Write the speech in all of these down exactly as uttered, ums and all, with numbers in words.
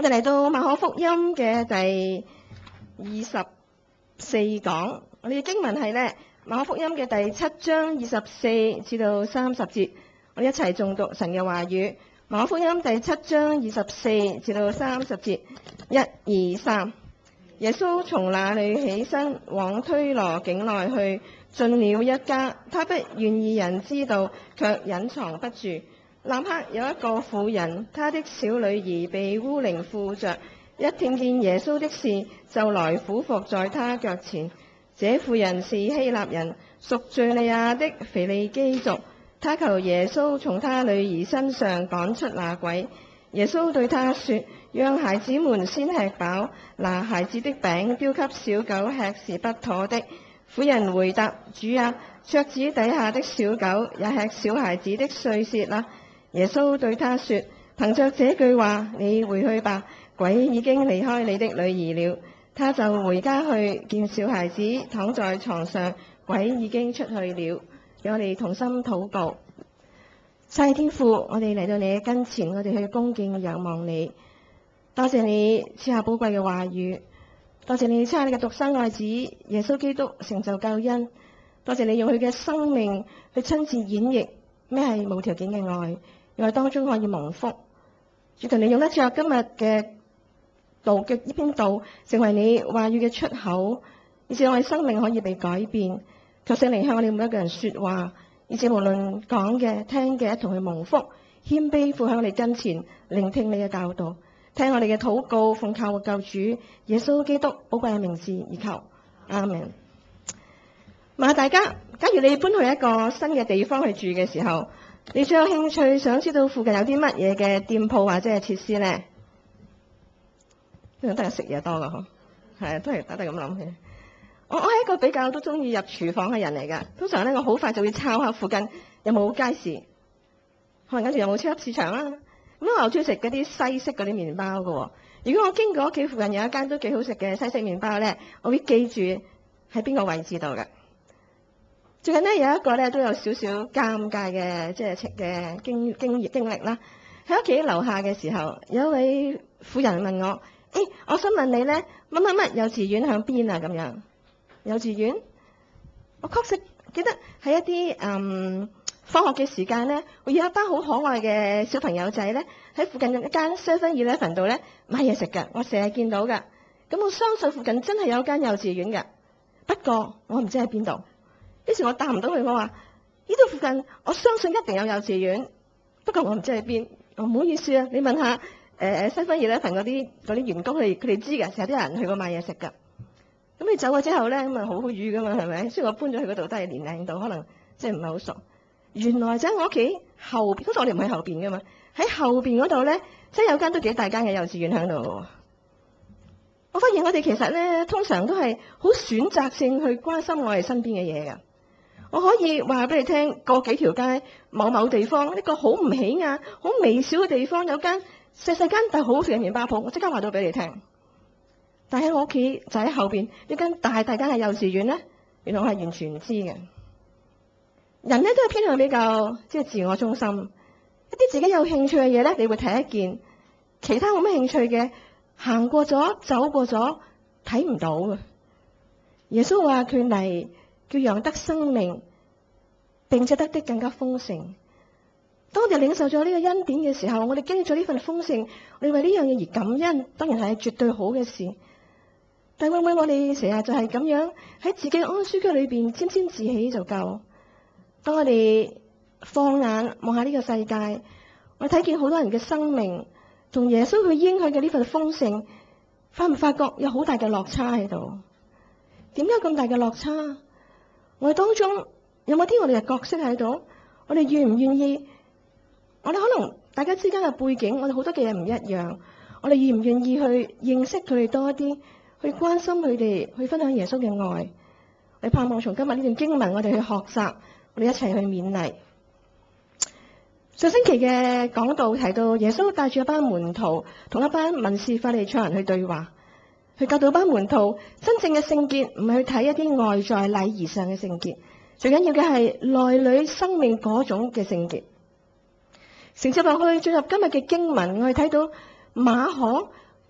我哋嚟到馬可福音嘅第二十四講，我哋嘅經文係咧馬可福音嘅第七章二十四至到三十節，我哋一齊誦讀神嘅話語。馬可福音第七章二十四至到三十節，一二三。耶穌從那裏起身，往推羅境內去，進了一家，他不願意人知道，卻隱藏不住。立刻有一個婦人，她的小女兒被污靈附着，一聽見耶穌的事，就來俯伏在他腳前。這婦人是希臘人，屬敘利亞的腓利基族。她求耶穌從她女兒身上趕出那鬼。耶穌對她說：讓孩子們先吃飽，拿孩子的餅丟給小狗吃是不妥的。婦人回答：主啊，桌子底下的小狗也吃小孩子的碎屑啦。耶穌對他說：憑着這句話，你回去吧，鬼已經離開你的女兒了。他就回家去，見小孩子躺在床上，鬼已經出去了。讓我哋同心禱告。世天父，我哋嚟到你嘅跟前，我哋去恭敬仰望你。多謝你賜下寶貴嘅話語，多謝你賜下你嘅獨生愛子耶穌基督成就救恩。多謝你用佢嘅生命去親自演繹咩係無條件嘅愛，讓我當中可以蒙福。主，求你用得着今日嘅道嘅呢篇道，成為你話語嘅出口，以致我哋生命可以被改變。求聖靈向我哋每一個人說話，以致無論講嘅、聽嘅，一同去蒙福，謙卑俯喺我哋跟前，聆聽你嘅教導，聽我哋嘅禱告，奉靠我救主耶穌基督寶貴嘅名字而求，阿門。問下大家，假如你搬去一個新嘅地方去住嘅時候，你最有興趣想知道附近有啲乜嘢嘅店鋪或者係設施呢？都係食嘢多噶嗬，係都係得得咁諗嘅。我我係一個比較都中意入廚房嘅人嚟噶。通常咧，我好快就會抄下附近有冇街市，可能跟住有冇超級市場啦。咁我又中意食嗰啲西式嗰啲麵包噶。如果我經過屋企附近有一間都幾好食嘅西式麵包咧，我會記住喺邊個位置度嘅。最近咧有一個咧都有少少尷尬嘅即係嘅經經驗經歷啦。喺屋企樓下嘅時候，有一位婦人問我：誒、欸，我想問你咧，乜乜乜幼稚園響邊啊？咁樣幼稚園，我確實記得喺一啲嗯放學嘅時間咧，會有一班好可愛嘅小朋友仔咧喺附近一間 seven eleven 度咧買嘢食㗎，我成日見到㗎。咁我相信附近真係有一間幼稚園㗎，不過我唔知喺邊度。於是我答唔到佢，我話呢度附近我相信一定有幼稚園，不過我唔知喺邊。我唔好意思啊，你問下誒誒西分二咧份嗰啲嗰啲員工，佢哋佢哋知㗎，成日啲人去過買嘢食㗎。咁你走咗之後咧，咁啊好好瘀㗎嘛，係咪？雖然我搬咗去嗰度都係年齡度，可能即係唔係好熟。原來就喺我屋企後邊，通常我哋唔喺後邊㗎嘛，喺後邊嗰度咧，即係有間都幾大間嘅幼稚園喺度。我發現我哋其實咧，通常都係好選擇性去關心我哋身邊嘅嘢㗎。我可以話俾你聽，過幾條街，某某地方，一個好唔起眼、好微小嘅地方，有間細細間但係好好食嘅麵包鋪，我即刻話到俾你聽。但喺我屋企就喺後邊一間大大間嘅幼稚園咧，原來我係完全唔知嘅。人咧都係偏向比較即係自我中心，一啲自己有興趣嘅嘢咧，你會睇一件，其他冇乜興趣嘅，行過咗、走過咗，睇唔到嘅。耶穌話佢嚟叫羊得生命，並且得的更加豐盛。當我哋領受咗呢個恩典嘅時候，我哋經歷咗呢份豐盛，我哋為呢樣嘢而感恩，當然係絕對好嘅事。但會唔會我哋成日就係咁樣喺自己安舒區裏邊沾沾自喜就夠？當我哋放眼望下呢個世界，我睇見好多人嘅生命同耶穌佢應許嘅呢份豐盛，發唔發覺有好大嘅落差喺度？點解咁大嘅落差？我哋當中有冇啲我哋嘅角色喺度？我哋願唔願意？我哋可能大家之間嘅背景，我哋好多嘅嘢唔一樣。我哋願唔願意去認識佢哋多啲，去關心佢哋，去分享耶穌嘅愛？我哋盼望從今日呢段經文，我哋去學習，我哋一齊去勉勵。上星期嘅講道提到，耶穌帶住一班門徒，同一班文士法利賽人去對話，去教導班門徒，真正嘅聖潔唔係去睇一啲外在禮儀上嘅聖潔，最緊要嘅係內裏生命嗰種嘅聖潔。承接落去進入今日嘅經文，我哋睇到馬可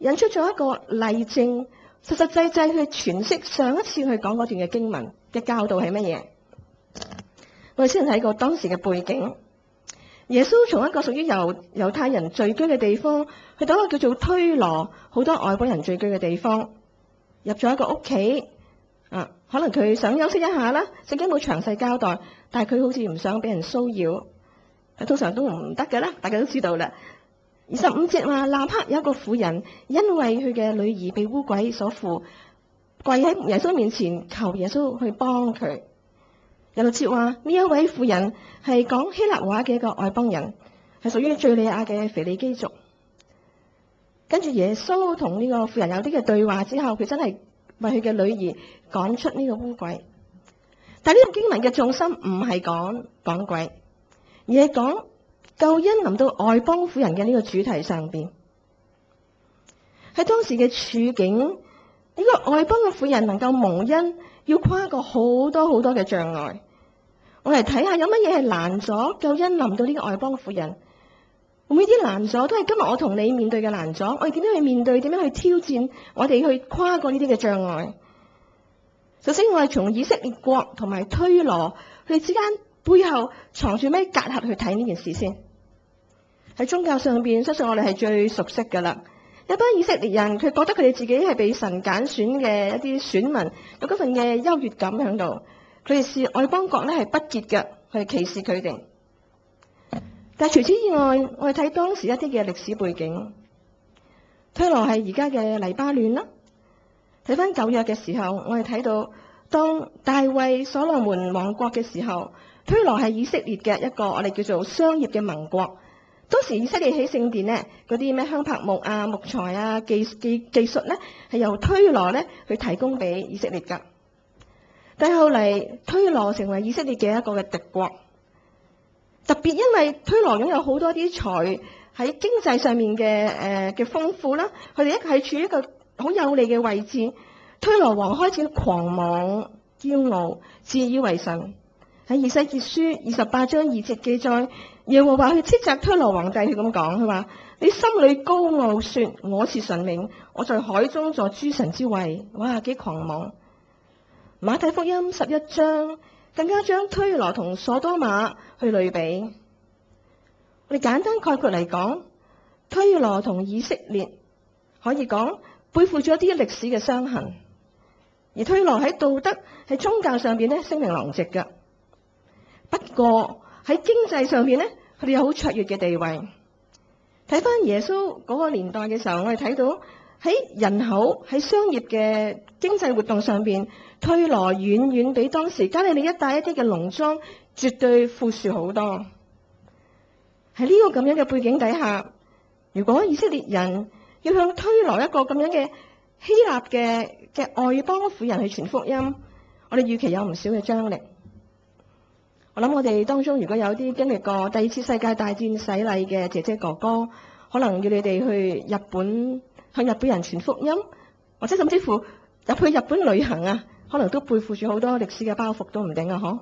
引出咗一個例證，實實際際去詮釋上一次去講嗰段嘅經文嘅教導係乜嘢。我哋先睇過當時嘅背景，耶穌從一個屬於猶猶太人聚居嘅地方，去到一個叫做推羅，好多外邦人聚居嘅地方，入咗一個屋企，啊，可能佢想休息一下啦，聖經冇詳細交代，但係佢好似唔想俾人騷擾，通常都唔得㗎啦，大家都知道啦。二十五節話，立刻有一個婦人，因為佢嘅女兒被污鬼所附，跪喺耶穌面前求耶穌去幫佢。有六節話，呢一位婦人係講希臘話嘅一個外邦人，係屬於敘利亞嘅腓尼基族。跟住耶穌同呢個婦人有啲嘅對話之後，佢真係為佢嘅女兒趕出呢個污鬼。但係呢個經文嘅重心唔係講趕鬼，而係講救恩臨到外邦婦人嘅呢個主題上邊。喺當時嘅處境，呢、這個外邦嘅婦人能夠蒙恩，要跨過好多好多嘅障礙。我嚟睇下有乜嘢係難咗救恩臨到呢個外邦婦人。每啲難咗都係今日我同你面對嘅難咗。我哋點樣去面對？點樣去挑戰？我哋去跨過呢啲嘅障礙。首先，我係從以色列國同埋推羅佢哋之間背後藏住咩隔閡去睇呢件事先。喺宗教上邊，相信我哋係最熟悉噶啦。一班以色列人，佢覺得佢哋自己係被神揀選嘅一啲選民，有嗰份嘅優越感喺度。佢哋視外邦國咧係不潔嘅，去歧視佢哋。但係除此以外，我哋睇當時一啲嘅歷史背景，推羅係而家嘅黎巴嫩啦。睇翻舊約嘅時候，我哋睇到當大衛所羅門王國嘅時候，推羅係以色列嘅一個我哋叫做商業嘅盟國。當時以色列起聖殿咧，嗰啲咩香柏木啊、木材啊、技技技術咧，係由推羅咧去提供俾以色列噶。但係後嚟推羅成為以色列嘅一個嘅敵國，特別因為推羅擁有好多啲財喺經濟上面嘅誒嘅豐富啦，佢哋一係處於一個好有利嘅位置。推羅王開始狂妄、驕傲、自以為神。喺以西結書二十八章二節記載，耶和華去斥責推羅皇帝，佢咁講，佢話：你心裏高傲，說我是神明，我在海中坐諸神之位。哇，幾狂妄！馬太福音十一章更加將推羅同所多瑪去類比。我哋簡單概括嚟講，推羅同以色列可以講背負咗一啲歷史嘅傷痕，而推羅喺道德喺宗教上邊咧聲名狼藉嘅。不過喺經濟上邊咧，佢哋有好卓越嘅地位。睇翻耶穌嗰個年代嘅時候，我哋睇到喺人口喺商業嘅經濟活動上邊，推羅遠遠比當時加利利一帶一啲嘅農莊絕對富庶好多。喺呢個咁樣嘅背景底下，如果以色列人要向推羅一個咁樣嘅希臘嘅嘅外邦婦人去傳福音，我哋預期有唔少嘅張力。我諗我哋當中如果有啲經歷過第二次世界大戰洗禮嘅姐姐哥哥，可能要你哋去日本向日本人傳福音，或者甚至乎入去日本旅行啊，可能都背負住好多歷史嘅包袱都唔定啊！嗬。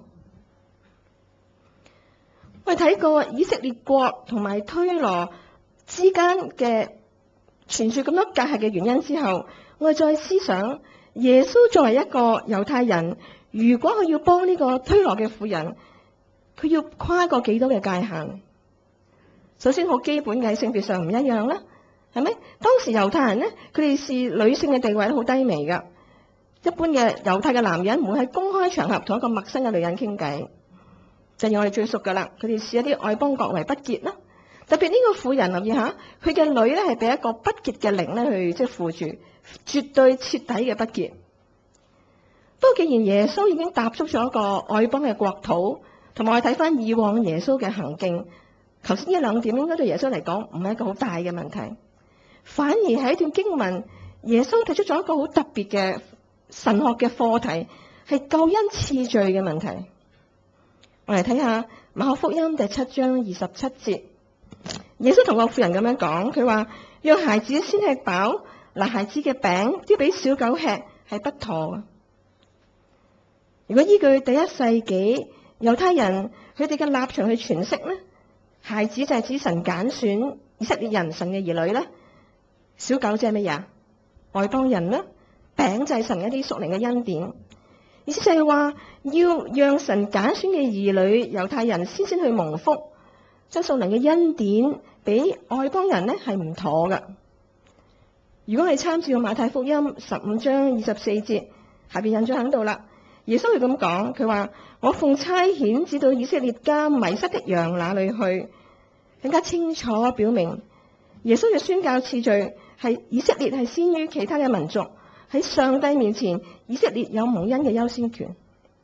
我哋睇過以色列國同埋推羅之間嘅存住咁多隔閡嘅原因之後，我哋再思想耶穌作為一個猶太人，如果佢要幫呢個推羅嘅婦人，佢要跨過幾多嘅界限？首先好基本嘅性別上唔一樣啦，係咪？當時猶太人咧，佢哋視女性嘅地位都好低微噶。一般嘅猶太嘅男人唔會喺公開場合同一個陌生嘅女人傾偈，就係我哋最熟噶啦。佢哋視一啲外邦國為不潔啦。特別呢個婦人留意下，佢嘅女咧係俾一個不潔嘅靈咧去即係附住，絕對徹底嘅不潔。不過既然耶穌已經踏足咗一個外邦嘅國土，同埋我睇翻以往耶穌嘅行徑，頭先呢兩點應該對耶穌嚟講唔係一個好大嘅問題，反而係一段經文，耶穌提出咗一個好特別嘅神學嘅課題，係救恩次序嘅問題。我嚟睇下馬可福音第七章二十七節，耶穌同個婦人咁樣講，佢話：讓孩子先吃飽，拿孩子嘅餅丟俾小狗吃係不妥。如果依據第一世紀猶太人佢哋嘅立場去詮釋咧，孩子就係指神揀選以色列人神嘅兒女咧， 小狗即係乜嘢？外邦人啦，餅就係神一啲屬靈嘅恩典。意思就係話要讓神揀選嘅兒女猶太人先先去蒙福，將屬靈嘅恩典俾外邦人呢係唔妥㗎。如果係參照馬太福音十五章二十四節，下邊印咗喺度啦。耶穌會咁講，佢話：我奉差遣至到以色列家迷失的羊那裏去，更加清楚表明耶穌嘅宣教次序係以色列係先於其他嘅民族。喺上帝面前，以色列有蒙恩嘅優先權。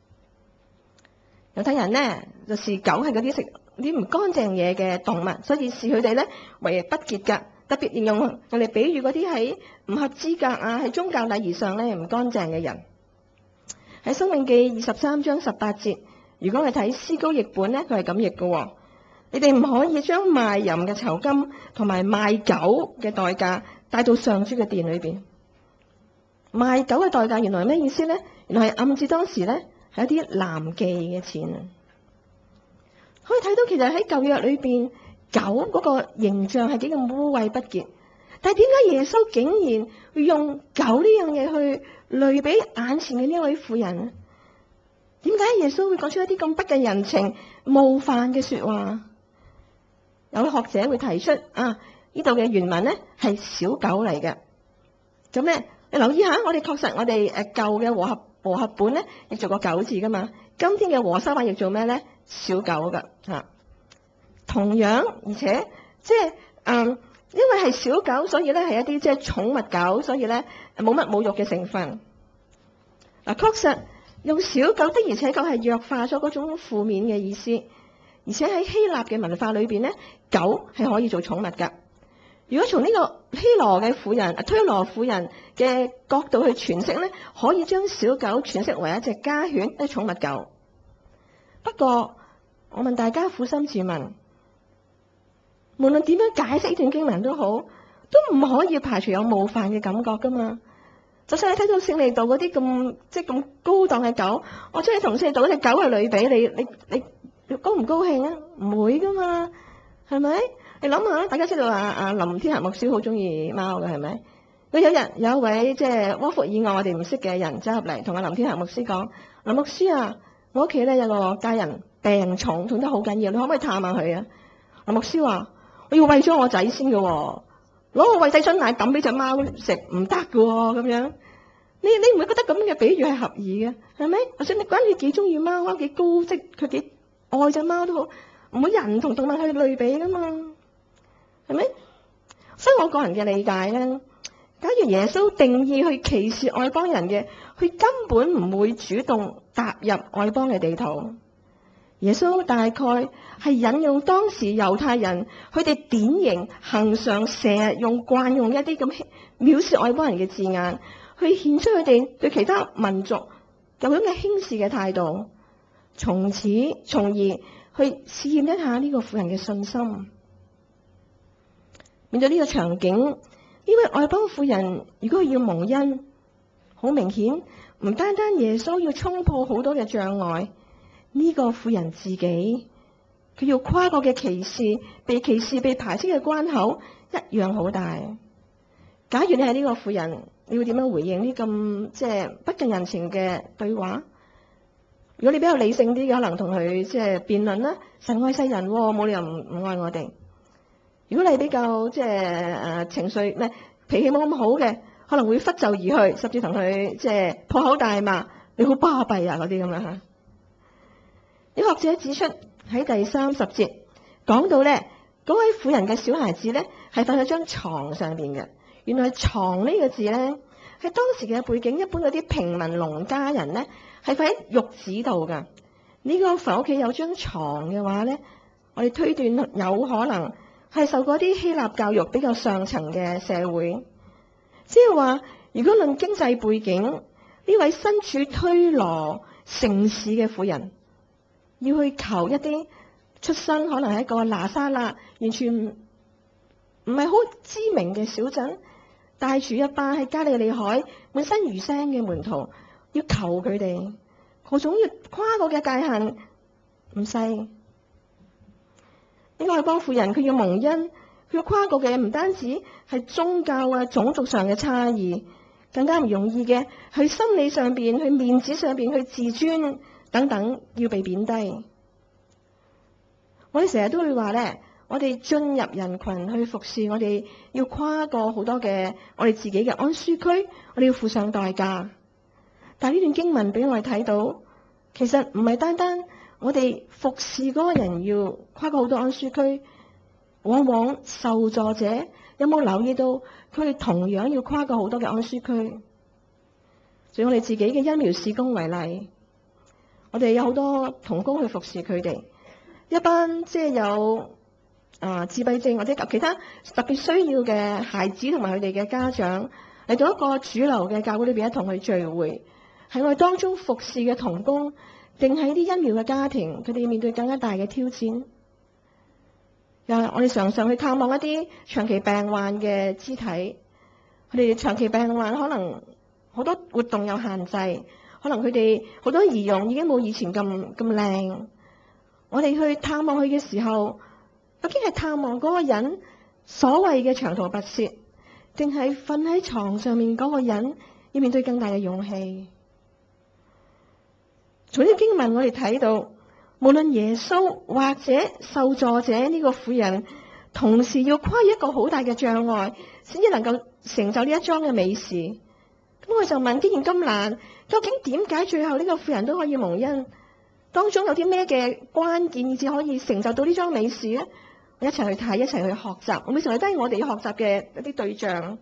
猶太人呢，就視狗係嗰啲食啲唔乾淨嘢嘅動物，所以視佢哋咧為不潔㗎。特別形容我哋比喻嗰啲喺唔合資格啊，喺宗教禮儀上咧唔乾淨嘅人。喺申命記二十三章十八節，如果我哋睇思高譯本咧，佢係咁譯嘅：你哋唔可以將賣淫嘅酬金同埋賣狗嘅代價帶到上主嘅殿裏邊。賣狗嘅代價原來係咩意思咧？原來係暗示當時咧係一啲男妓嘅錢啊！可以睇到其實喺舊約裏邊，狗嗰個形象係幾咁污穢不潔，但係點解耶穌竟然會用狗呢樣嘢去類比眼前嘅呢位婦人？點解耶穌會講出一啲咁不近人情、冒犯嘅說話？有學者會提出啊，呢度嘅原文咧係小狗嚟嘅。咁咧，你留意下，我哋確實我哋誒舊嘅和合和合本咧亦做過狗字噶嘛。今天嘅和修版亦做咩咧？小狗噶吓。同樣，而且即係嗯，因為係小狗，所以咧係一啲即係寵物狗，所以咧冇乜侮辱嘅成分。嗱，確實用小狗的而且確係弱化咗嗰種負面嘅意思。而且喺希臘嘅文化裏邊咧，狗係可以做寵物噶。如果從呢個希羅嘅婦人、推羅婦人嘅角度去詮釋咧，可以將小狗詮釋為一隻家犬、一隻寵物狗。不過，我問大家，苦心自問，無論點樣解釋呢段經文都好，都唔可以排除有冒犯嘅感覺噶嘛。就算你睇到聖利道嗰啲咁即係咁高檔嘅狗，我將你同聖利道嗰隻狗去類比，你你你，你高唔高興啊？唔會噶嘛，係咪？你諗下，大家知道啊啊林天霞牧師好中意貓嘅，係咪？佢有日有一位即係窩福以外我哋唔識嘅人走入嚟，同阿林天霞牧師講：林牧師啊，我屋企咧有個家人病重，痛得好緊要，你可唔可以探下佢啊？林牧師話：我要餵咗我仔先嘅，攞個餵仔樽奶抌俾隻貓食唔得嘅咁樣。你你唔會覺得咁嘅比喻係合意嘅，係咪？就算你講你幾中意貓，貓幾高職，佢幾愛隻貓都好，唔會人同動物去類比噶嘛。係咪？所以我個人嘅理解咧，假如耶穌定義去歧視外邦人嘅，佢根本唔會主動踏入外邦嘅地圖。耶穌大概係引用當時猶太人佢哋典型恆常成日用慣用一啲咁藐視外邦人嘅字眼，去顯出佢哋對其他民族有咁嘅輕視嘅態度，從此從而去試驗一下呢個婦人嘅信心。面對呢個場景，呢位外邦婦人如果佢要蒙恩，好明顯唔單單耶穌要衝破好多嘅障礙，呢個婦人自己佢要跨過嘅歧視、被歧視、被排斥嘅關口一樣好大。假如你係呢個婦人，你會點樣回應呢咁即係不近人情嘅對話？如果你比較理性啲嘅，可能同佢即係辯論啦。神愛世人，冇理由唔唔愛我哋。如果你比較即係誒情緒咩脾氣冇咁好嘅，可能會拂袖而去，甚至同佢即係破口大罵，你好巴閉啊嗰啲咁樣嚇。有學者指出喺第三十節講到咧，嗰位婦人嘅小孩子咧係瞓喺張床上邊嘅。原來床呢個字咧喺當時嘅背景，一般嗰啲平民農家人咧係瞓喺褥子度㗎。呢個房屋企有張床嘅話咧，我哋推斷有可能係受過啲希臘教育比較上層嘅社會，即係話如果論經濟背景，呢位身處推羅城市嘅婦人要去求一啲出身可能係一個拿撒勒完全唔係好知名嘅小鎮，帶住一班喺加利利海滿身魚腥嘅門徒，要求佢哋嗰種要跨過嘅界限唔細。呢個外邦婦人佢要蒙恩， 佢要跨過嘅唔單止係宗教啊、種族上嘅差異，更加唔容易嘅去心理上邊、去面子上邊、去自尊等等，要被貶低。我哋成日都會話咧，我哋進入人群去服侍，我哋要跨過好多嘅我哋自己嘅安舒區，我哋要付上代價。但係呢段經文俾我哋睇到，其實唔係單單我哋服侍嗰個人要跨過好多安舒區，往往受助者有冇留意到佢哋同樣要跨過好多嘅安舒區？就用我哋自己嘅恩苗事工為例，我哋有好多同工去服侍佢哋，一班即係有啊自閉症或者其他特別需要嘅孩子同埋佢哋嘅家長嚟到一個主流嘅教會裏邊一同去聚會，喺我哋當中服侍嘅同工，定係啲恩苗嘅家庭，佢哋面對更加大嘅挑戰。又我哋常常去探望一啲長期病患嘅肢體，佢哋長期病患可能好多活動有限制，可能佢哋好多儀容已經冇以前咁咁靚。我哋去探望佢嘅時候，究竟係探望嗰個人所謂嘅長途跋涉，定係瞓喺床上面嗰個人要面對更大嘅勇氣？從呢個經文我哋睇到，無論耶穌或者受助者呢個婦人，同時要跨越一個好大嘅障礙，先至能夠成就呢一樁嘅美事。咁我就問：既然咁難，究竟點解最後呢個婦人都可以蒙恩？當中有啲咩嘅關鍵，以至可以成就到呢樁美事咧？我一齊去睇，一齊去學習，會成為低我哋要學習嘅一啲對象。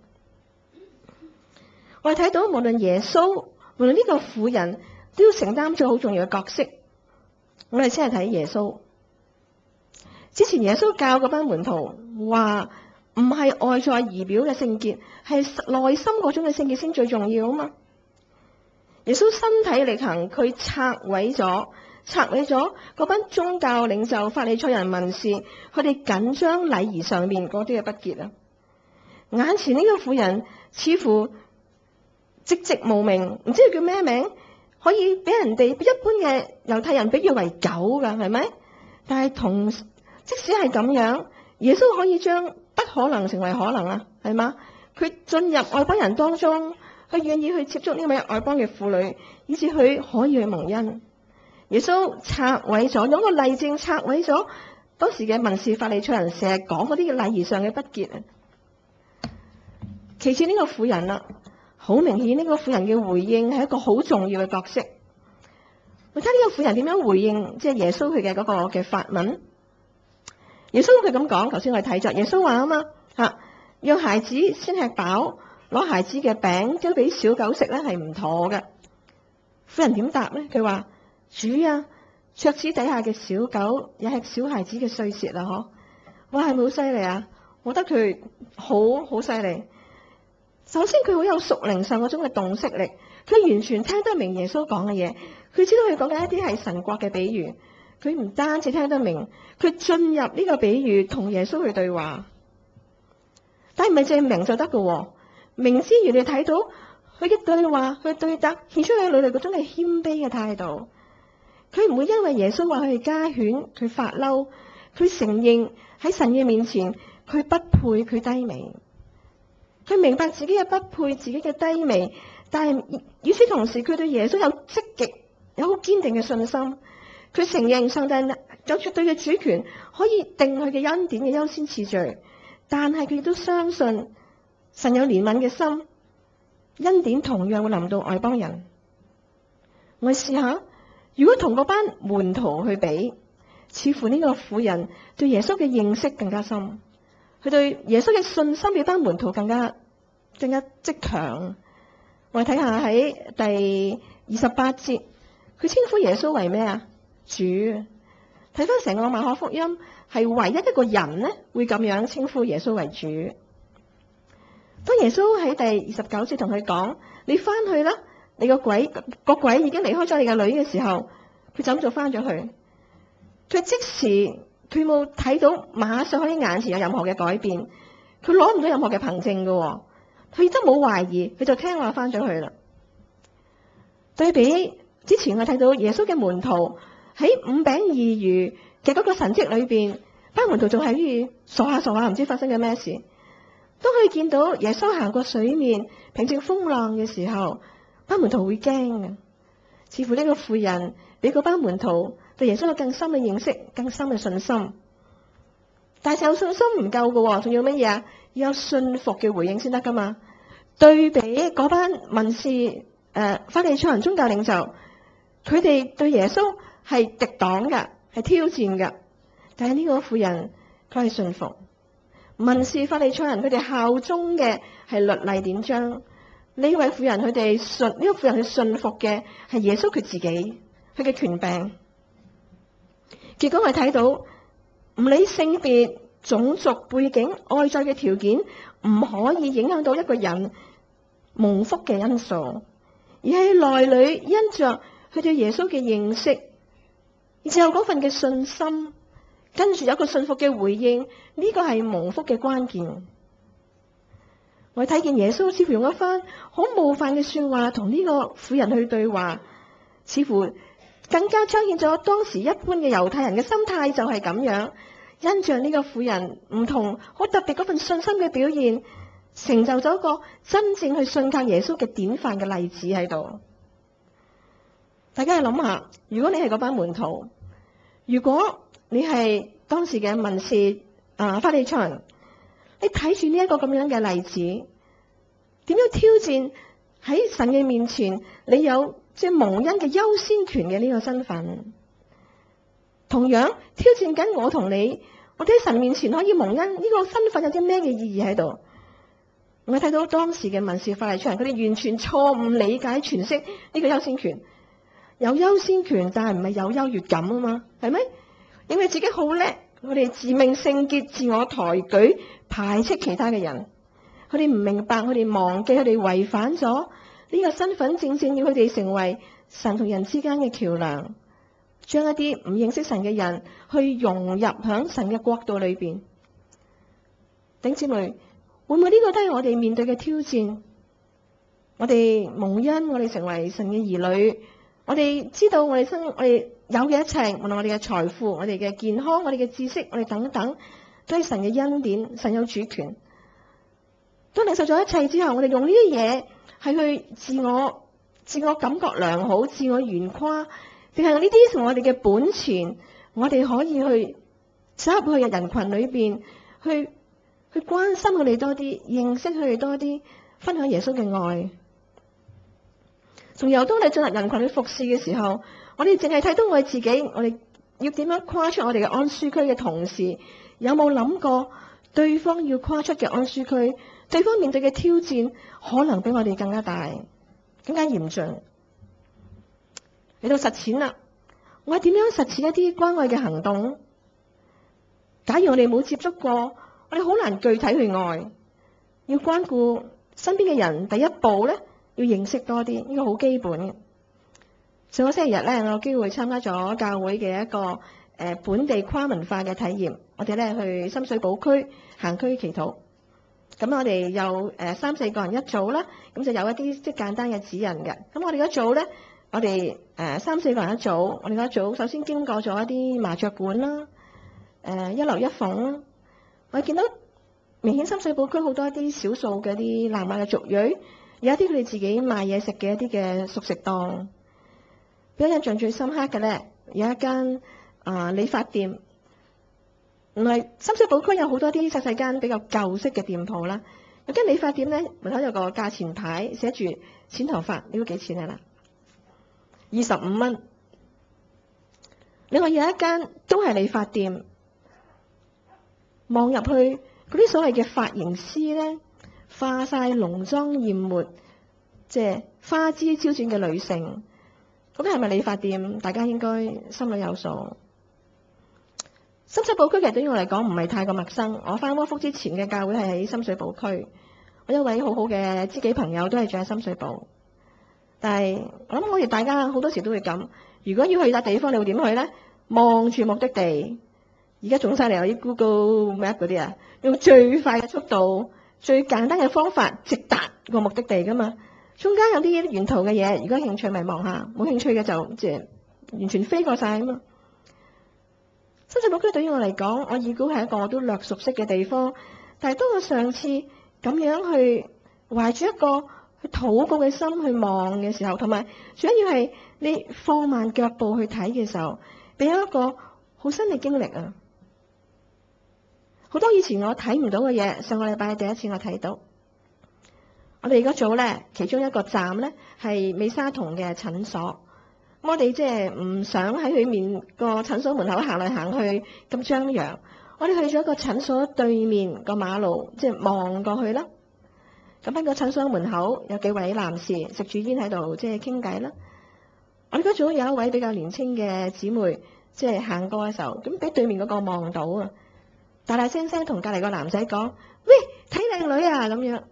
我哋睇到，無論耶穌，無論呢個婦人，都要承擔咗好重要嘅角色。我哋先係睇耶穌。之前耶穌教嗰班門徒話，唔係外在儀表嘅聖潔，係內心嗰種嘅聖潔先最重要啊嘛。耶穌身體力行，佢拆毀咗，拆毀咗嗰班宗教領袖、法利賽人、文士，佢哋緊張禮儀上面嗰啲嘅不潔啊。眼前呢個婦人似乎籍籍無名，唔知佢叫咩名，可以俾人哋一般嘅猶太人比喻為狗噶，係咪？但係同即使係咁樣，耶穌可以將不可能成為可能啊，係嘛？佢進入外邦人當中，佢願意去接觸呢位外邦嘅婦女，以至佢可以去蒙恩。耶穌拆毀咗，用個例證拆毀咗當時嘅文士法利賽人成日講嗰啲嘅禮儀上嘅不潔啊。其次呢個婦人啦，好明顯呢個婦人嘅回應係一個好重要嘅角色。我睇呢個婦人點樣回應，即係耶穌佢嘅嗰個嘅發問。耶穌佢咁講，頭先我哋睇咗，耶穌話啊嘛吓，讓孩子先吃飽，攞孩子嘅餅交俾小狗食咧係唔妥嘅。婦人點答咧？佢話：主啊，桌子底下嘅小狗也吃小孩子嘅碎屑啦，嗬！哇，係咪好犀利啊？我覺得佢好好犀利。首先佢好有屬靈上嗰種嘅洞悉力，佢完全聽得明耶穌講嘅嘢，佢知道佢講緊一啲係神國嘅比喻。佢唔單止聽得明，佢進入呢個比喻同耶穌去對話。但係唔係淨係明就得嘅，明之餘你睇到佢嘅對話，佢對答顯出佢裏裏嗰種嘅謙卑嘅態度。佢唔會因為耶穌話佢係家犬，佢發嬲，佢承認喺神嘅面前佢不配，佢低微。佢明白自己嘅不配，自己嘅低微，但係與此同時，佢對耶穌有積極、有好堅定嘅信心。佢承認上帝有絕對嘅主權，可以定佢嘅恩典嘅優先次序，但係佢亦都相信神有憐憫嘅心，恩典同樣會臨到外邦人。我試下，如果同嗰班門徒去比，似乎呢個婦人對耶穌嘅認識更加深，佢對耶穌嘅信心比班門徒更加更加即強。我哋睇下喺第二十八節，佢稱呼耶穌為咩啊？主。睇翻成個馬可福音，係唯一一個人咧會咁樣稱呼耶穌為主。當耶穌喺第二十九節同佢講：你翻去啦，你個鬼個鬼已經離開咗你嘅女嘅時候，佢怎就翻咗去？佢即時佢冇睇到馬上喺眼前有任何嘅改變，佢攞唔到任何嘅憑證嘅，佢都冇懷疑，佢就聽話翻咗去啦。對比之前我睇到耶穌嘅門徒喺五餅二魚嘅嗰個神蹟裏邊， 班門徒仲喺度傻下傻下，唔知發生緊咩事。當佢見到耶穌行過水面，平靜風浪嘅時候，班門徒會驚嘅。似乎呢個婦人比嗰班門徒對耶穌有更深嘅認識，更深嘅信心。但係有信心唔夠嘅，仲要乜嘢啊？要有信服嘅回應先得噶嘛。對比嗰班文士、誒法利賽人宗教領袖，佢哋對耶穌係敵擋噶，係挑戰噶。但係呢個婦人佢係信服。文士法利賽人佢哋效忠嘅係律例典章，呢位婦人佢哋信呢、這個婦人佢信服嘅係耶穌佢自己，佢嘅權柄。結果我睇到唔理性別、種族背景、外在嘅條件，唔可以影響到一個人蒙福嘅因素，而係內裏因着佢對耶穌嘅認識，而且有嗰份嘅信心。跟住有一個信服嘅回應，呢、這個係蒙福嘅關鍵。我睇見耶穌似乎用一番好冒犯嘅說話同呢個婦人去對話，似乎更加彰顯咗當時一般嘅猶太人嘅心態就係咁樣。因着呢個婦人唔同好特別嗰份信心嘅表現，成就咗一個真正去信靠耶穌嘅典範嘅例子喺度。大家去諗下，如果你係嗰班門徒，如果你係當時嘅文士啊法利賽人，你睇住呢一個咁樣嘅例子，點樣挑戰喺神嘅面前你有即係蒙恩嘅優先權嘅呢個身份？同樣挑戰緊我同你，我哋喺神面前可以蒙恩呢個身份有啲咩嘅意義喺度？我睇到當時嘅文士法利賽人，佢哋完全錯誤理解詮釋呢個優先權。有優先權，但係唔係有優越感啊嘛？係咪？因為自己好叻，佢哋自命聖潔，自我抬舉，排斥其他嘅人。佢哋唔明白，佢哋忘記，佢哋違反咗呢個身份，正正要佢哋成為神同人之間嘅橋樑，將一啲唔認識神嘅人去融入響神嘅國度裏邊。弟兄姊妹，會唔會呢個都係我哋面對嘅挑戰？我哋蒙恩，我哋成為神嘅兒女，我哋知道我哋生我哋有嘅一切，無論我哋嘅財富、我哋嘅健康、我哋嘅知識、我哋等等，都係神嘅恩典，神有主權。當領受咗一切之後，我哋用呢啲嘢係去自我自我感覺良好、自我圓誇，定係呢啲係我哋嘅本錢？我哋可以去走入去嘅人群裏邊，去去關心佢哋多啲，認識佢哋多啲，分享耶穌嘅愛。仲有當你進入人群去服侍嘅時候，我哋淨係睇到我哋自己，我哋要點樣跨出我哋嘅安舒區嘅同時，有冇諗過對方要跨出嘅安舒區？對方面對嘅挑戰可能比我哋更加大，更加嚴峻。嚟到實踐啦，我係點樣實踐一啲關愛嘅行動？假如我哋冇接觸過，我哋好難具體去愛。要關顧身邊嘅人，第一步咧要認識多啲，呢個好基本嘅。上個星期日咧，我有機會參加咗教會嘅一個誒、呃、本地跨文化嘅體驗。我哋咧去深水埗區行區祈禱。咁我哋有誒三四個人一組啦，咁就有一啲即係簡單嘅指引嘅。咁我哋嗰組咧，我哋誒三四個人一組，我哋嗰組首先經過咗一啲麻雀館啦，誒一樓一鳳啦。我見到明顯深水埗區好多一啲少數嘅啲南亞嘅族裔，有一啲佢哋自己賣嘢食嘅一啲嘅熟食檔。比較印象最深刻嘅咧，有一間啊、呃、理髮店。唔係，深水埗區有好多啲細細間比較舊式嘅店鋪啦。有間理髮店咧，門口有個價錢牌，寫住剪頭髮，你估幾錢啊啦？二十五蚊。另外有一間都係理髮店，望入去嗰啲所謂嘅髮型師咧，化晒濃妝豔抹，即係花枝招展嘅女性。嗰間係咪理髮店？大家應該心裏有數。深水埗區其實對於我嚟講唔係太過陌生。我返窩福之前嘅教會係喺深水埗區，我有一位好好嘅知己朋友都係住喺深水埗。但係我諗我哋大家好多時都會咁，如果要去笪地方，你會點去咧？望住目的地，而家仲犀利有啲 Google Map 嗰啲啊，用最快嘅速度、最簡單嘅方法直達個目的地噶嘛。中間有啲沿途嘅嘢，如果興趣咪望下，冇興趣嘅就即係完全飛過晒啊嘛。 深水埗區對於我嚟講，我已估係一個我都略熟悉嘅地方。但係當我上次咁樣去懷住一個去禱告嘅心去望嘅時候，同埋最緊要係你放慢腳步去睇嘅時候，俾咗一個好新嘅經歷啊！好多以前我睇唔到嘅嘢，上個禮拜第一次我睇到。我哋而家組咧，其中一個站咧係美沙酮嘅診所。我哋即係唔想喺佢面個診所門口行嚟行去咁張揚。我哋去咗個診所對面個馬路，即係望過去啦。咁喺個診所門口有幾位男士食住煙喺度，即係傾偈啦。我哋嗰組有一位比較年輕嘅姊妹，即係行過嘅時候，咁俾對面嗰個望到啊，大大聲聲同隔離個男仔講：喂，睇靚女啊！咁樣。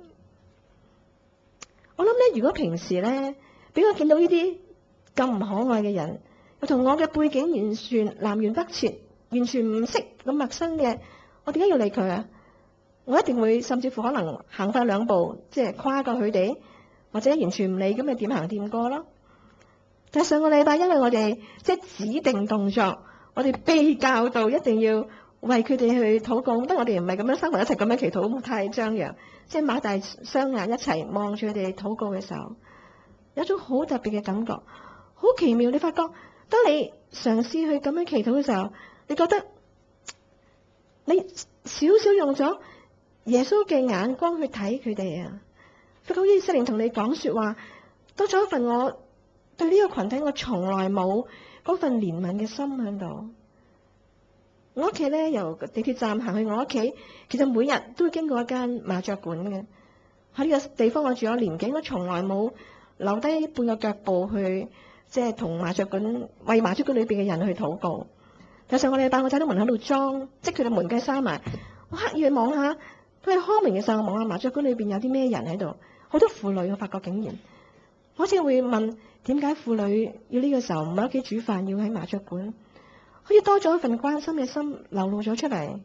我諗咧，如果平時咧，俾我見到呢啲咁唔可愛嘅人，又同我嘅背景完全南轅北轍，完全唔識咁陌生嘅，我點解要理佢啊？我一定會甚至乎可能行快兩步，即係跨過佢哋，或者完全唔理，咁咪點行掂過咯。但係上個禮拜，因為我哋即係指定動作，我哋被教導一定要為佢哋去禱告，得我哋唔係咁樣三圍一齊咁樣祈禱，太張揚。即係擘大雙眼一齊望住佢哋禱告嘅時候，有一種好特別嘅感覺，好奇妙。你發覺，當你嘗試去咁樣祈禱嘅時候，你覺得你少少用咗耶穌嘅眼光去睇佢哋啊！佢好似聖靈同你講說話，多咗一份我對呢個群體我從來冇嗰份憐憫嘅心喺度。我屋企咧，由地鐵站行去我屋企，其實每日都會經過一間麻雀館嘅。喺呢個地方我住咗年幾，我從來冇留低半個腳步去，即係同麻雀館為麻雀館裏邊嘅人去禱告。但上個禮拜我睇到門口度裝，即係佢哋門計閂埋，我刻意去望下，佢喺開門嘅時候，我望下麻雀館裏邊有啲咩人喺度，好多婦女，我發覺竟然，好似會問點解婦女要呢個時候唔喺屋企煮飯，要喺麻雀館？好似多咗一份關心嘅心流露咗出嚟。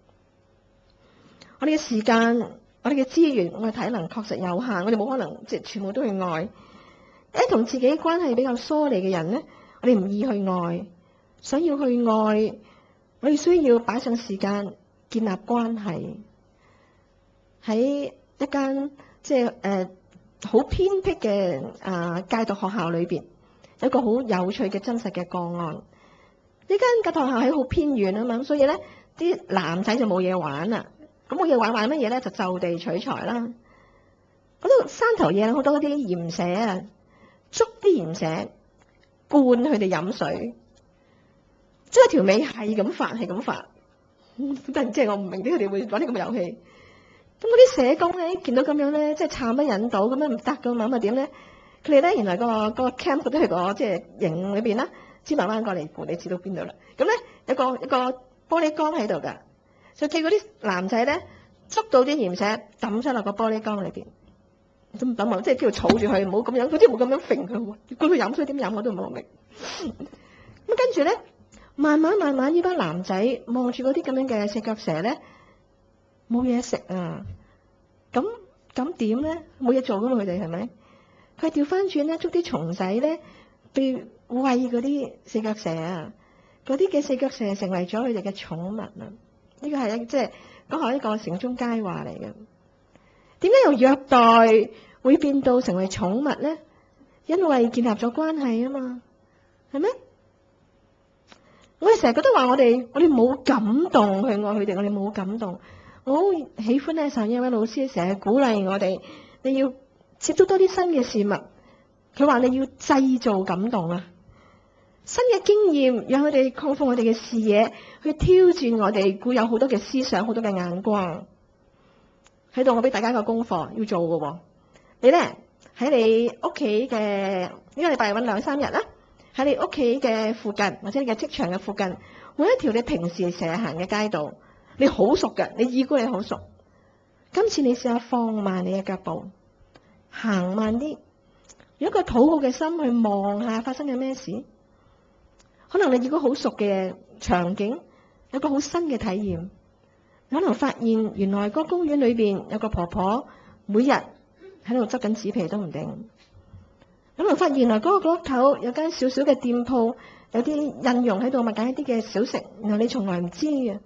我哋嘅時間，我哋嘅資源，我哋體能確實有限，我哋冇可能即係全部都去愛。誒，同自己關係比較疏離嘅人咧，我哋唔易去愛。想要去愛，我哋需要擺上時間建立關係。喺一間即係誒好偏僻嘅啊戒毒學校裏邊，有一個好有趣嘅真實嘅個案。呢間戒毒學校喺好偏遠啊嘛，所以咧啲男仔就冇嘢玩啦。咁冇嘢玩玩乜嘢咧？就就地取材啦。嗰度山頭野好多啲鹽蛇啊，捉啲鹽蛇灌佢哋飲水，即係條尾係咁發係咁發。但即係我唔明點佢哋會玩啲咁嘅遊戲。咁嗰啲社工咧見到咁樣咧，即係慘不忍睹，咁樣唔得噶嘛，咁啊點咧？佢哋咧原來、嗰個、嗰個 camp 嗰啲係個即係營裏邊啦。先慢慢過嚟，你知道邊度啦？咁咧有個一個玻璃缸喺度㗎，就叫嗰啲男仔咧捉到啲鹽蛇抌出落個玻璃缸裏邊，咁抌啊，即係叫佢儲住佢，唔好咁樣，佢啲冇咁樣揈佢，叫佢飲水點飲我都唔係好明。咁跟住咧，慢慢慢慢呢班男仔望住嗰啲咁樣嘅四腳蛇咧，冇嘢食啊！咁咁點咧？冇嘢做㗎嘛，佢哋係咪？佢調翻轉咧，捉啲蟲仔咧，被餵嗰啲四腳蛇啊，嗰啲嘅四腳蛇成為咗佢哋嘅寵物啊！呢個係一即係講下一個城中佳話嚟嘅。點解由虐待會變到成為寵物咧？因為建立咗關係啊嘛，係咩？我哋成日覺得話我哋我哋冇感動去愛佢哋，我哋冇感動。我好喜歡咧，上一位老師成日鼓勵我哋，你要接觸多啲新嘅事物。佢話你要製造感動啊！新嘅經驗，讓佢哋擴闊我哋嘅視野，去挑戰我哋固有好多嘅思想、好多嘅眼光。喺度，我俾大家一個功課要做嘅喎。你咧喺你屋企嘅呢個禮拜揾兩三日啦，喺你屋企嘅附近或者你嘅職場嘅附近，每一條你平時成日行嘅街道，你好熟嘅，你以估你好熟。今次你試下放慢你嘅腳步，行慢啲，用一個禱告嘅心去望下發生緊咩事。可能你見過好熟嘅場景，有個好新嘅體驗。可能發現原來個公園裏邊有個婆婆每日喺度執緊紙皮都唔定。可能發現原來嗰個角落頭有間少少嘅店鋪， 有啲印傭喺度賣緊一啲嘅小食，然後你從來唔知嘅。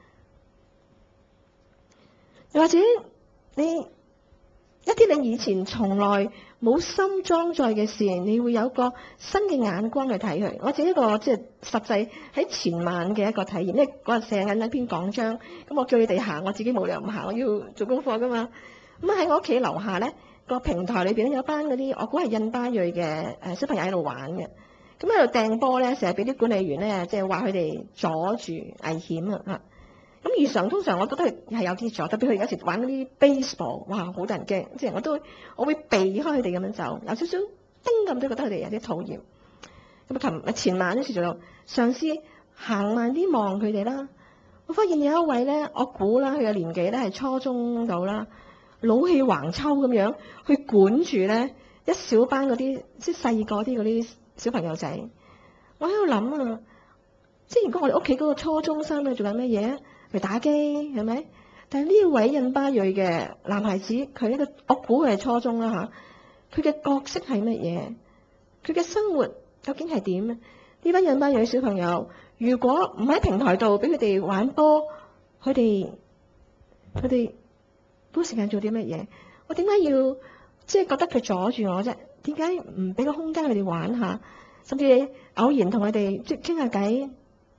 又或者你一啲你以前從來冇心裝載嘅事，你會有一個新嘅眼光去睇佢。我自己一個即係實際喺前晚嘅一個體驗，因為嗰日寫緊一篇講章，咁我叫你哋行，我自己冇理由唔行，我要做功課噶嘛。咁喺我屋企樓下咧個平台裏邊咧有班嗰啲我估係印巴裔嘅誒小朋友喺度玩嘅，咁喺度掟波咧，成日俾啲管理員咧即係話佢哋阻住危險啊嚇。咁遇上通常我覺得係有啲阻，特別佢有時玩嗰啲 baseball， 哇好得人驚，即係我都我會避開佢哋咁樣走，有少少叮咁都覺得佢哋有啲討厭。咁啊琴前晚嗰時就嘗試行慢啲望佢哋啦，我發現有一位咧，我估啦佢嘅年紀咧係初中到啦，老氣橫秋咁樣去管住咧一小班嗰啲即係細個啲嗰啲小朋友仔。我喺度諗啊，即係如果我哋屋企嗰個初中生咧做緊咩嘢？去打機係咪？但係呢位印巴裔嘅男孩子，佢一個我估佢係初中啦嚇，佢嘅角色係乜嘢？佢嘅生活究竟係點咧？呢班印巴裔小朋友，如果唔喺平台度俾佢哋玩波，佢哋佢哋嗰個時間做啲乜嘢？我點解要即係覺得佢阻住我啫？點解唔俾個空間佢哋玩下？甚至偶然同佢哋即係傾下偈。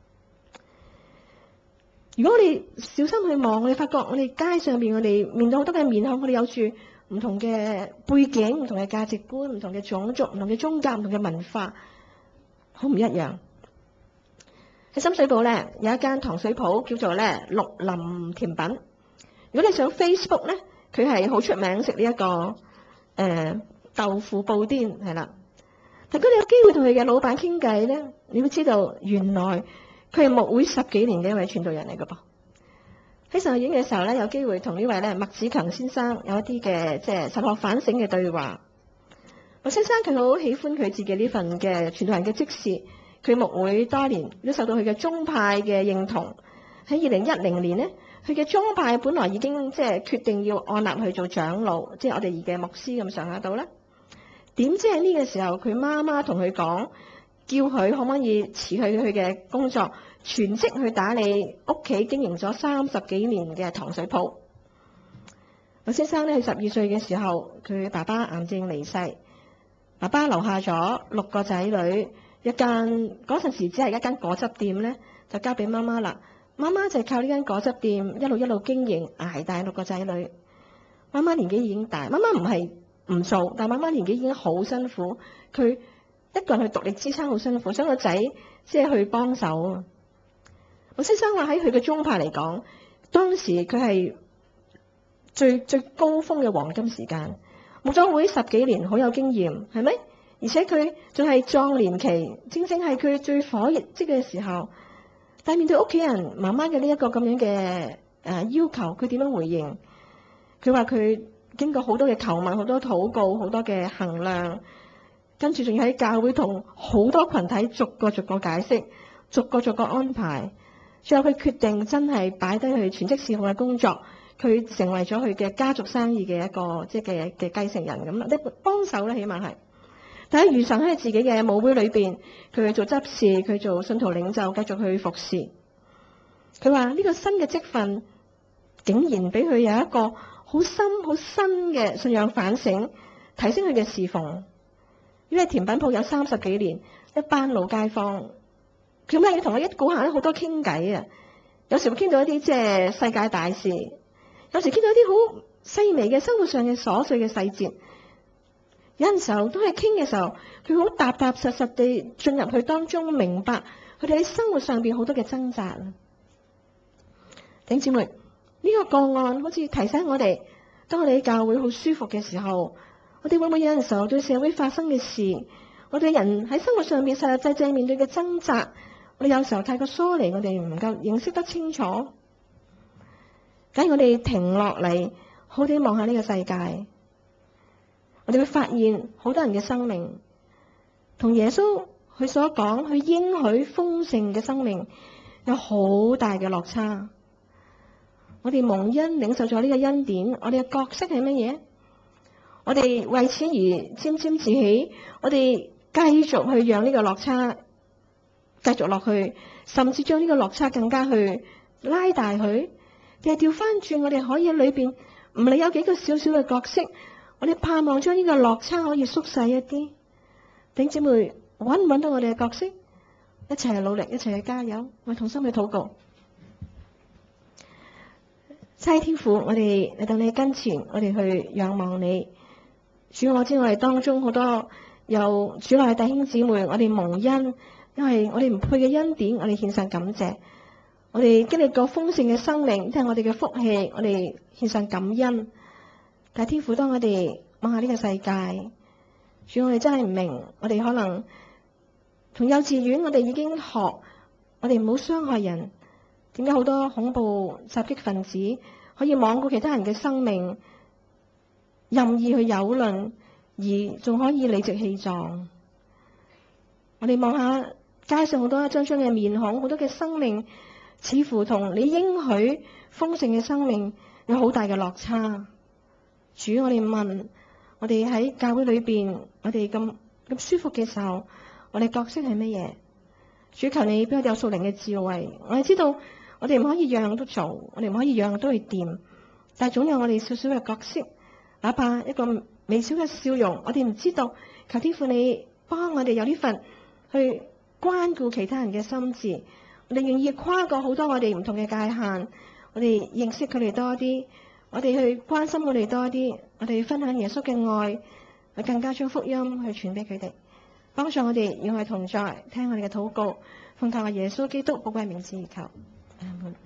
如果我哋小心去望，我哋發覺我哋街上邊我哋面對好多嘅面孔，我哋有住唔同嘅背景、唔同嘅價值觀、唔同嘅種族、唔同嘅宗教、唔同嘅文化，好唔一樣。喺深水埗咧有一間糖水鋪叫做咧綠林甜品。如果你上 Facebook 咧，佢係好出名食呢一個誒、呃、豆腐布甸係啦。但如果你有機會同佢嘅老闆傾偈咧，你會知道原來佢係牧會十幾年嘅一位傳道人嚟嘅噃。喺上映嘅時候咧，有機會同呢位咧麥子強先生有一啲嘅即係神學反省嘅對話。麥先生佢好喜歡佢自己呢份嘅傳道人嘅職事，佢牧會多年都受到佢嘅宗派嘅認同。喺二零一零年咧，佢嘅宗派本來已經即係決定要按立去做長老，即係我哋而嘅牧師咁上下到啦。點知喺呢個時候，佢媽媽同佢講，叫佢可唔可以辭去佢嘅工作，全職去打理屋企經營咗三十幾年嘅糖水鋪。麥先生咧，佢十二歲嘅時候，佢爸爸癌症離世，爸爸留下咗六個仔女，一間嗰陣時只係一間果汁店咧，就交俾媽媽啦。媽媽就係靠呢間果汁店一路一路經營，捱大六個仔女。媽媽年紀已經大，媽媽唔係唔做，但係媽媽年紀已經好辛苦，佢一個人去獨力支撐好辛苦，所以個仔即係去幫手。麥先生話喺佢嘅宗派嚟講，當時佢係最最高峰嘅黃金時間，牧咗會十幾年，好有經驗，係咪？而且佢仲係壯年期，正正係佢最火熱即嘅時候。但係面對屋企人媽媽嘅呢一個咁樣嘅誒要求，佢點樣回應？佢話佢經過好多嘅求問、好多禱告、好多嘅衡量，跟住仲要喺教會同好多群體逐個逐個解釋、逐個逐個安排，最後佢決定真係擺低佢全職侍奉嘅工作，佢成為咗佢嘅家族生意嘅一個即係嘅嘅繼承人咁啦，啲幫手咧，起碼係。但係遇上喺自己嘅母會裏邊，佢去做執事，佢做信徒領袖，繼續去服侍。佢話呢個新嘅職份，竟然俾佢有一個好深、好新嘅信仰反省，提升佢嘅侍奉。因為甜品鋪有三十幾年，一班老街坊，佢咩要同我一股行好多傾偈啊！有時會傾到一啲即係世界大事，有時傾到一啲好細微嘅生活上嘅瑣碎嘅細節。有陣時候都係傾嘅時候，佢好踏踏實實地進入去當中，明白佢哋喺生活上邊好多嘅掙扎啊！弟兄姊妹，呢個個案好似提醒我哋，當我哋喺教會好舒服嘅時候，我哋會唔會有陣時候對社會發生嘅事，我哋人喺生活上邊實實際際面對嘅掙扎，我哋有時候太過疏離，我哋唔夠認識得清楚。假如我哋停落嚟，好地望下呢個世界，我哋會發現好多人嘅生命同耶穌佢所講佢應許豐盛嘅生命有好大嘅落差。我哋蒙恩領受咗呢個恩典，我哋嘅角色係乜嘢？我哋為此而沾沾自喜，我哋繼續去讓呢個落差繼續落去，甚至將呢個落差更加去拉大佢，定係調翻轉，我哋可以喺裏邊唔理有幾個小小嘅角色，我哋盼望將呢個落差可以縮細一啲。弟兄姊妹，揾唔揾到我哋嘅角色？一齊去努力，一齊去加油，我哋同心去禱告。差天父，我哋嚟到你跟前，我哋去仰望你。主，我知我哋當中好多有主內嘅弟兄姊妹，我哋蒙恩，因為我哋唔配嘅恩典，我哋獻上感謝。我哋經歷過豐盛嘅生命，即係我哋嘅福氣，我哋獻上感恩。但係天父，當我哋望下呢個世界，主，我哋真係唔明，我哋可能從幼稚園我哋已經學，我哋唔好傷害人。點解好多恐怖襲擊分子可以罔顧其他人嘅生命，任意去蹂躪，而仲可以理直氣壯？我哋望下街上好多一張張嘅面孔，好多嘅生命，似乎同你應許豐盛嘅生命有好大嘅落差。主，我哋問，我哋喺教會裏邊，我哋咁咁舒服嘅時候，我哋角色係乜嘢？主，求你俾我哋有屬靈嘅智慧。我哋知道我哋唔可以樣樣都做，我哋唔可以樣樣都去掂，但係總有我哋少少嘅角色，哪怕一個微小嘅笑容，我哋唔知道。求天父你幫我哋有呢份去關顧其他人嘅心志，我哋願意跨過好多我哋唔同嘅界限，我哋認識佢哋多啲，我哋去關心佢哋多啲，我哋分享耶穌嘅愛，去更加將福音去傳俾佢哋，幫助我哋與我哋同在，聽我哋嘅禱告，奉靠耶穌基督寶貴名字而求。